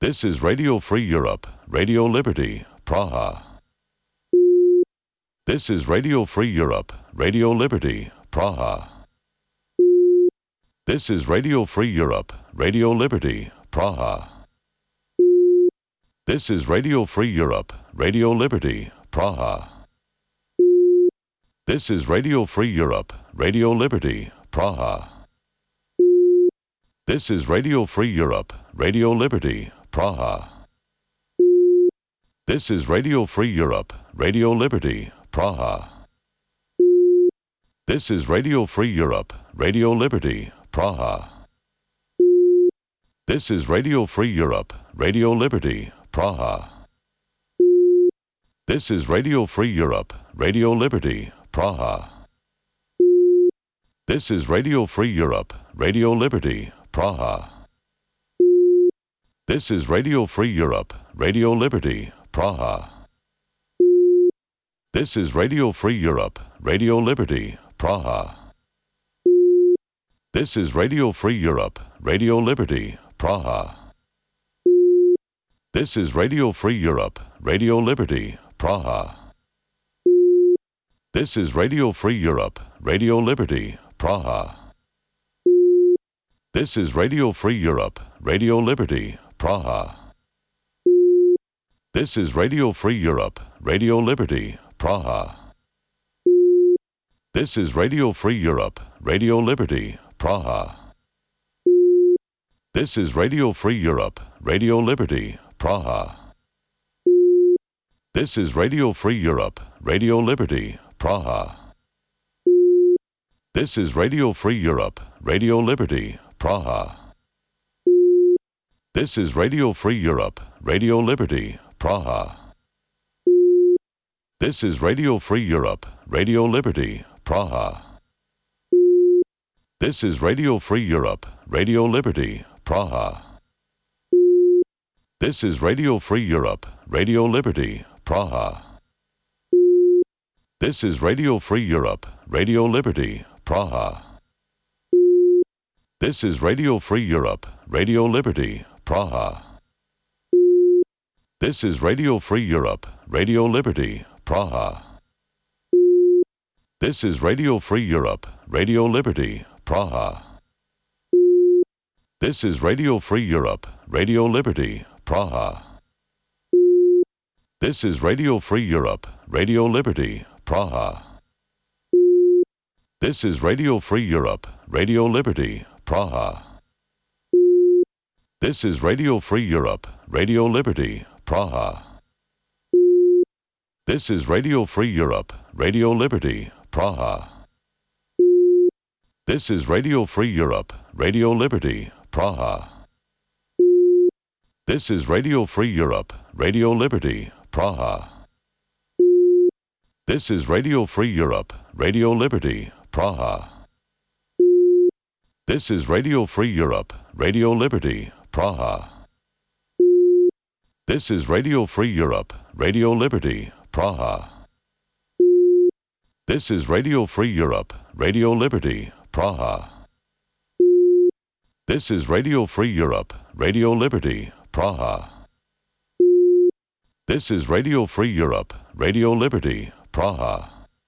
This is Radio Free Europe, Radio Liberty, Praha. This is Radio Free Europe, Radio Liberty, Praha. This is Radio Free Europe, Radio Liberty, Praha. This is Radio Free Europe, Radio Liberty, Praha. This is Radio Free Europe, Radio Liberty, Praha. This is Radio Free Europe, Radio Liberty, Praha. This is Radio Free Europe, Radio Liberty, Praha. This is Radio Free Europe, Radio Liberty, Praha. This is Radio Free Europe, Radio Liberty, Praha. This is Radio Free Europe, Radio Liberty, Praha. This is Radio Free Europe, Radio Liberty, Praha. This is Radio Free Europe, Radio Liberty, Praha. This is Radio Free Europe, Radio Liberty, Praha. This is Radio Free Europe, Radio Liberty, Praha. This is Radio Free Europe, Radio Liberty, Praha. This is Radio Free Europe, Radio Liberty, Praha. This is Radio Free Europe, Radio Liberty, Praha. This is Radio Free Europe, Radio Liberty, Praha. This is Radio Free Europe, Radio Liberty, Praha. This is Radio Free Europe, Radio Liberty, Praha. This is Radio Free Europe, Radio Liberty, Praha. This is Radio Free Europe, Radio Liberty, Praha. This is Radio Free Europe, Radio Liberty, Praha. This is Radio Free Europe, Radio Liberty, Praha. This is Radio Free Europe, Radio Liberty, Praha. This is Radio Free Europe, Radio Liberty, Praha. This is Radio Free Europe, Radio Liberty, Praha. This is Radio Free Europe, Radio Liberty, Praha. This is Radio Free Europe, Radio Liberty, Praha. This is Radio Free Europe, Radio Liberty, Praha. This is Radio Free Europe, Radio Liberty, Praha. This is Radio Free Europe, Radio Liberty, Praha. This is Radio Free Europe, Radio Liberty, Praha. This is Radio Free Europe, Radio Liberty, Praha. This is Radio Free Europe, Radio Liberty, Praha. This is Radio Free Europe, Radio Liberty, Praha. This is Radio Free Europe, Radio Liberty, Praha. This is Radio Free Europe, Radio Liberty, Praha. This is Radio Free Europe, Radio Liberty, Praha. This is Radio Free Europe, Radio Liberty, Praha. This is Radio Free Europe, Radio Liberty, Praha. This is Radio Free Europe, Radio Liberty, Praha. This is Radio Free Europe, Radio Liberty, Praha.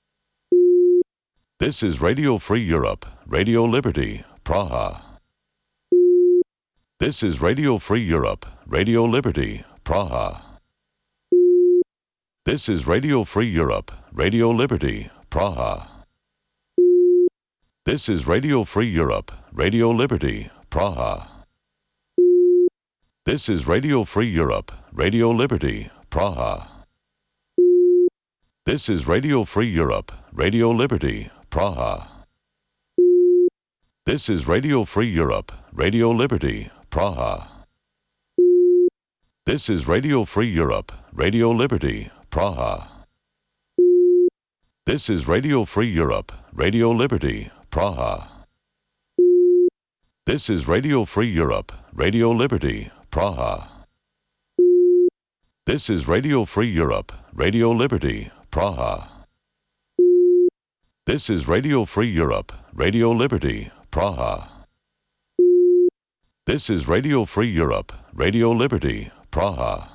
This is Radio Free Europe, Radio Liberty, Praha. This is Radio Free Europe, Radio Liberty, Praha. This is Radio Free Europe, Radio Liberty, Praha. This is Radio Free Europe, Radio Liberty, Praha. This is Radio Free Europe, Radio Liberty, Praha. This is Radio Free Europe, Radio Liberty, Praha. This is Radio Free Europe, Radio Liberty, Praha. This is Radio Free Europe, Radio Liberty, Praha. This is Radio Free Europe, Radio Liberty, Praha. This is Radio Free Europe, Radio Liberty, Praha. This is Radio Free Europe, Radio Liberty, Praha. This is Radio Free Europe, Radio Liberty, Praha. This is Radio Free Europe, Radio Liberty, Praha.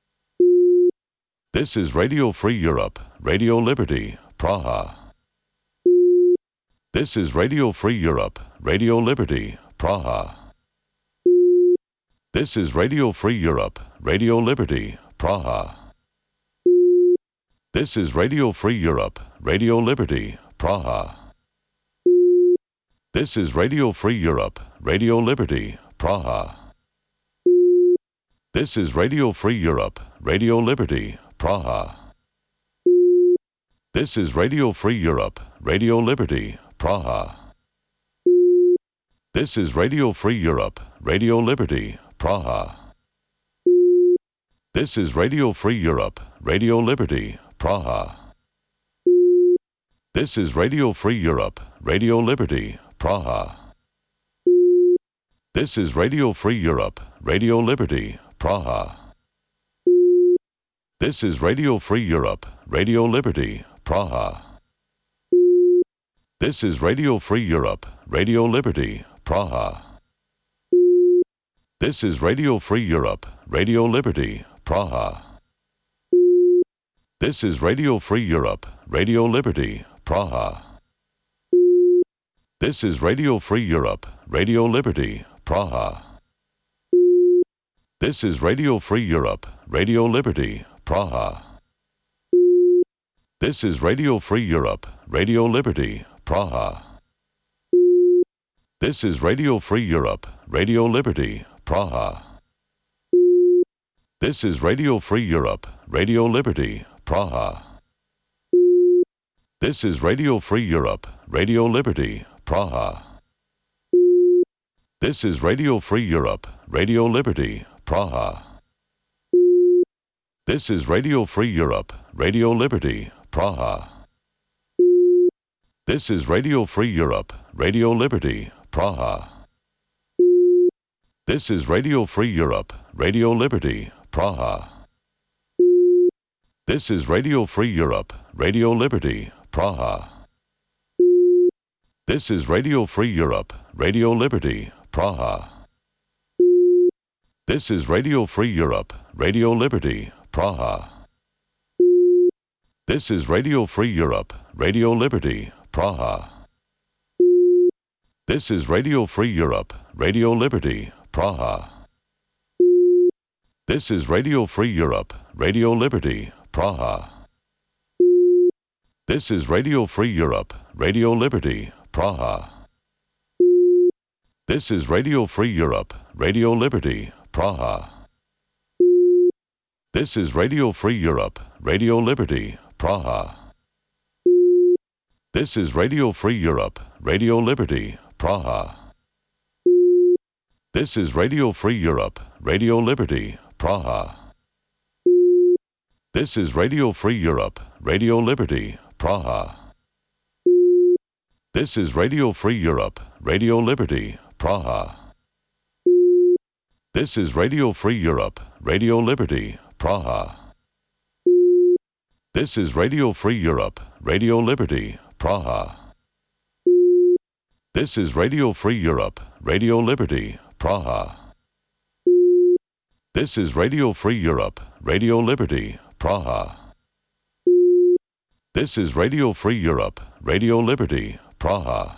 This is Radio Free Europe, Radio Liberty, Praha. This is Radio Free Europe, Radio Liberty, Praha. This is Radio Free Europe, Radio Liberty, Praha. This is Radio Free Europe, Radio Liberty, Praha. This is Radio Free Europe, Radio Liberty, Praha. This is Radio Free Europe, Radio Liberty, Praha. This is Radio Free Europe, Radio Liberty, Praha. This is Radio Free Europe, Radio Liberty, Praha. This is Radio Free Europe, Radio Liberty, Praha. This is Radio Free Europe, Radio Liberty, Praha. This is Radio Free Europe, Radio Liberty, Praha. This is Radio Free Europe, Radio Liberty, Praha. This is Radio Free Europe, Radio Liberty, Praha. This is Radio Free Europe, Radio Liberty, Praha. This is Radio Free Europe, Radio Liberty, Praha. This is Radio Free Europe, Radio Liberty, Praha. This is Radio Free Europe, Radio Liberty, Praha. This is Radio Free Europe, Radio Liberty, Praha. This is Radio Free Europe, Radio Liberty, Praha. This is Radio Free Europe, Radio Liberty, Praha. This is Radio Free Europe, Radio Liberty, Praha. This is Radio Free Europe, Radio Liberty, Praha. This is Radio Free Europe, Radio Liberty, Praha. This is Radio Free Europe, Radio Liberty, Praha. This is Radio Free Europe, Radio Liberty, Praha. This is Radio Free Europe, Radio Liberty, Praha. This is Radio Free Europe, Radio Liberty, Praha. This is Radio Free Europe, Radio Liberty, Praha. This is Radio Free Europe, Radio Liberty, Praha. This is Radio Free Europe, Radio Liberty, Praha. This is Radio Free Europe, Radio Liberty, Praha. This is Radio Free Europe, Radio Liberty, Praha. This is Radio Free Europe, Radio Liberty, Praha. This is Radio Free Europe, Radio Liberty, Praha. This is Radio Free Europe, Radio Liberty, Praha. This is Radio Free Europe, Radio Liberty, Praha. This is Radio Free Europe, Radio Liberty, Praha. This is Radio Free Europe, Radio Liberty, Praha. This is Radio Free Europe, Radio Liberty, Praha. This is Radio Free Europe, Radio Liberty, Praha. This is Radio Free Europe, Radio Liberty, Praha. This is Radio Free Europe, Radio Liberty, Praha. This is Radio Free Europe, Radio Liberty, Praha.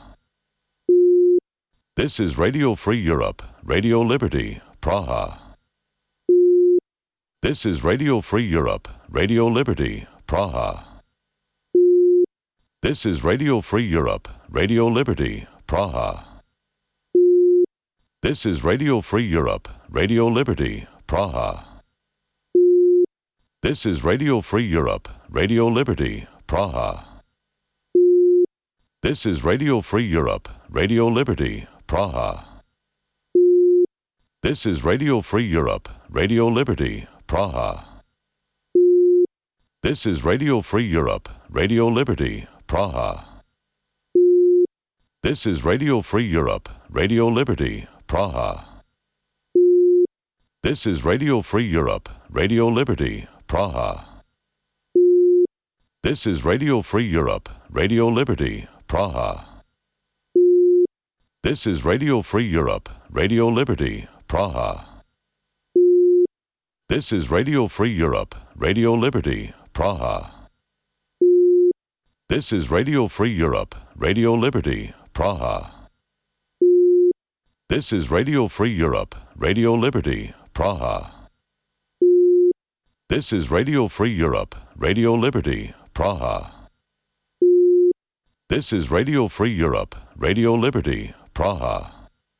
This is Radio Free Europe, Radio Liberty, Praha. This is Radio Free Europe, Radio Liberty, Praha. This is Radio Free Europe, Radio Liberty, Praha. This is Radio Free Europe, Radio Liberty, Praha. This is Radio Free Europe, Radio Liberty, Praha. This is Radio Free Europe, Radio Liberty, Praha. This is Radio Free Europe, Radio Liberty, Praha. This is Radio Free Europe, Radio Liberty, Praha. This is Radio Free Europe, Radio Liberty, Praha. This is Radio Free Europe, Radio Liberty, Praha. This is Radio Free Europe, Radio Liberty, Praha. This is Radio Free Europe, Radio Liberty, Praha. This is Radio Free Europe, Radio Liberty, Praha. This is Radio Free Europe, Radio Liberty, Praha. This is Radio Free Europe, Radio Liberty, Praha. This is Radio Free Europe, Radio Liberty, Praha. This is Radio Free Europe, Radio Liberty, Praha.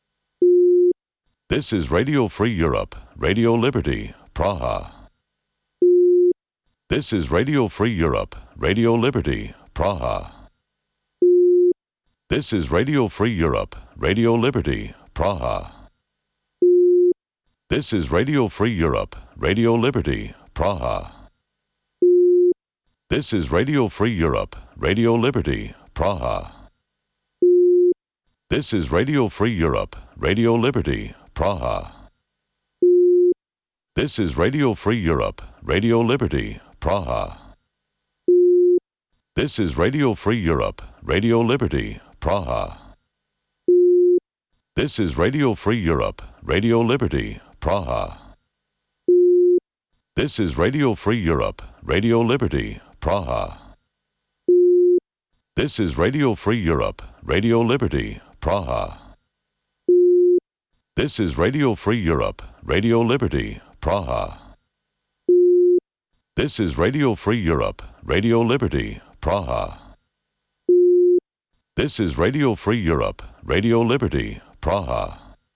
This is Radio Free Europe, Radio Liberty, Praha. This is Radio Free Europe, Radio Liberty, Praha. This is Radio Free Europe, Radio Liberty, Praha. This is Radio Free Europe, Radio Liberty, Praha. This is Radio Free Europe, Radio Liberty, Praha. This is Radio Free Europe, Radio Liberty, Praha. This is Radio Free Europe, Radio Liberty, Praha. This is Radio Free Europe, Radio Liberty, Praha. This is Radio Free Europe, Radio Liberty, Praha. This is Radio Free Europe, Radio Liberty, Praha. This is Radio Free Europe, Radio Liberty, Praha. This is Radio Free Europe, Radio Liberty, Praha. This is Radio Free Europe, Radio Liberty, Praha. This is Radio Free Europe, Radio Liberty, Praha.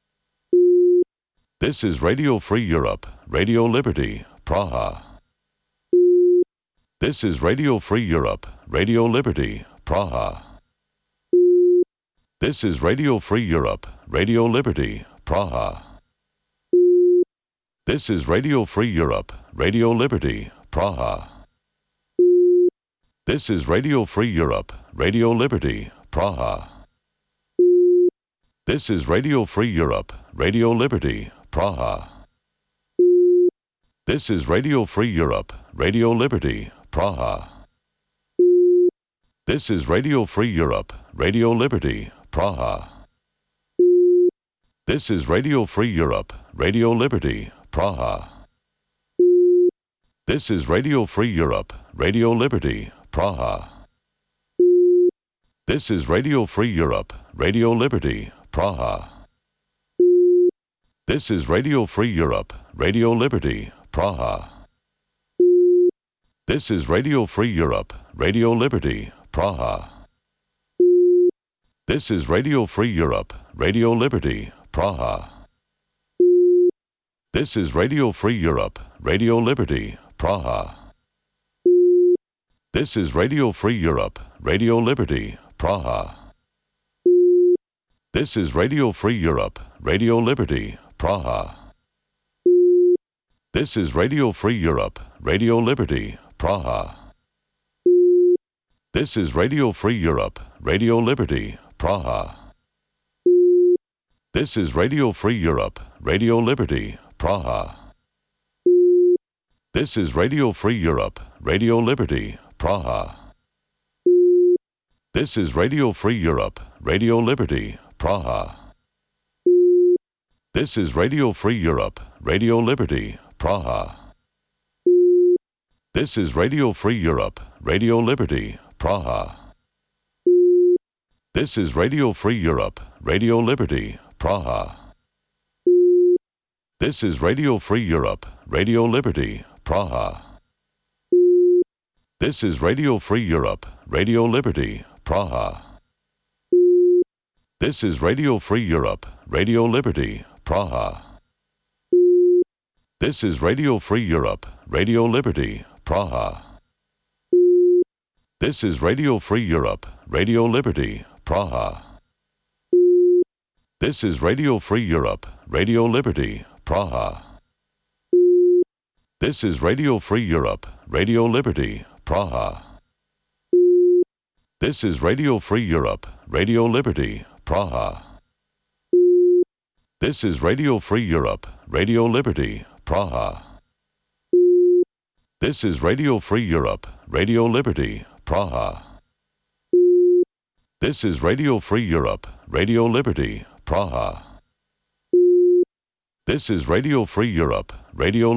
This is Radio Free Europe, Radio Liberty, Praha. This is Radio Free Europe, Radio Liberty, Praha. This is Radio Free Europe, Radio Liberty, Praha. This is Radio Free Europe, Radio Liberty, Praha. This is Radio Free Europe, Radio Liberty, Praha. This is Radio Free Europe, Radio Liberty, Praha. This is Radio Free Europe, Radio Liberty, Praha. This is Radio Free Europe, Radio Liberty, Praha. This is Radio Free Europe, Radio Liberty, Praha. This is Radio Free Europe, Radio Liberty, Praha. This is Radio Free Europe, Radio Liberty, Praha. This is Radio Free Europe, Radio Liberty, Praha. This is Radio Free Europe, Radio Liberty, Praha. This is Radio Free Europe, Radio Liberty, Praha. This is Radio Free Europe, Radio Liberty, Praha. This is Radio Free Europe, Radio Liberty, Praha. This is Radio Free Europe, Radio Liberty, Praha. This is Radio Free Europe, Radio Liberty, Praha. This is Radio Free Europe, Radio Liberty, Praha. This is Radio Free Europe, Radio Liberty, Praha. This is Radio Free Europe, Radio Liberty, Praha. This is Radio Free Europe, Radio Liberty, Praha. This is Radio Free Europe, Radio Liberty, Praha. This is Radio Free Europe, Radio Liberty, Praha. This is Radio Free Europe, Radio Liberty, Praha. This is Radio Free Europe, Radio Liberty, Praha. This is Radio Free Europe, Radio Liberty, Praha. This is Radio Free Europe, Radio Liberty, Praha. This is Radio Free Europe, Radio Liberty, Praha. This is Radio Free Europe, Radio Liberty, Praha. This is Radio Free Europe, Radio Liberty, Praha. This is Radio Free Europe, Radio Liberty, Praha. This is Radio Free Europe, Radio Liberty, Praha. This is Radio Free Europe, Radio Liberty, Praha. This is Radio Free Europe, Radio Liberty, Praha. This is Radio Free Europe, Radio Liberty, Praha. This is Radio Free Europe, Radio